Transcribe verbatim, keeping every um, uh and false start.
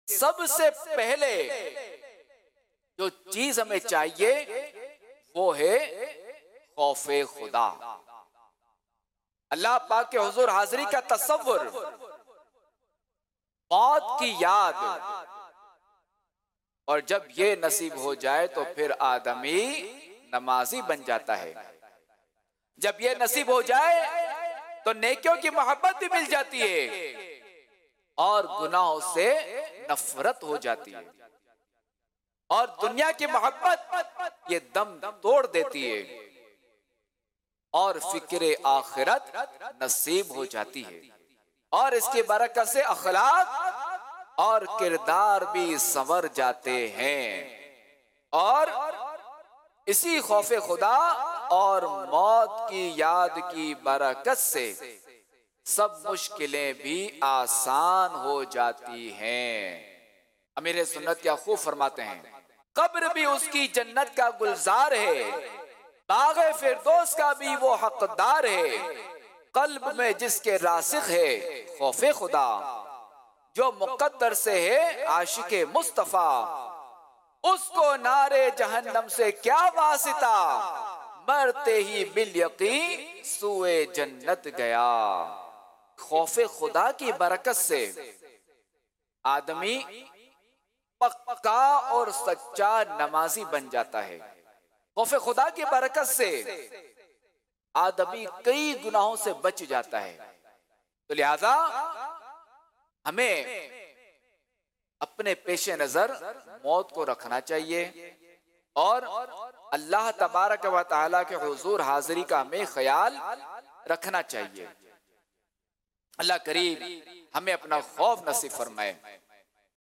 सबसे पहले जो चीज हमें चाहिए वो है खौफे खुदा। अल्लाह पाक के हुजूर हाजिरी का तसव्वुर, मौत की याद, और जब ये नसीब हो जाए तो फिर आदमी नमाजी बन जाता है। जब ये नसीब हो जाए तो नेकियों की मोहब्बत भी मिल जाती है और गुनाहों से नफरत हो जाती है, और दुनिया की मोहब्बत ये दम तोड़ देती है और फिक्रे आखिरत नसीब हो जाती है, और इसकी बरकत से अखलाक और किरदार भी संवर जाते हैं। और इसी खौफे खुदा और मौत की याद की बरकत से सब मुश्किलें भी आसान हो जाती हैं। अमीर सुन्नत क्या खूब फरमाते हैं, कब्र भी उसकी जन्नत का गुलजार है, बाग़े फिरदौस का भी वो हकदार है, कल्ब में जिसके रासिख है खौफे खुदा, जो मुकद्दर से है आशिके मुस्तफा, उसको नारे जहन्नम से क्या वासिता, मरते ही बिल यकीन सुए जन्नत गया। खौफे खुदा की बरकत से आदमी पक्का और सच्चा नमाजी बन जाता है। खौफे खुदा की बरकत से आदमी कई गुनाहों से बच जाता है। तो लिहाजा हमें अपने पेशे नजर मौत को रखना चाहिए और अल्लाह तबारक व तआला के हुजूर हाजिरी का हमें ख्याल रखना चाहिए। अल्लाह करीम हमें अपना खौफ नसीब फरमाए।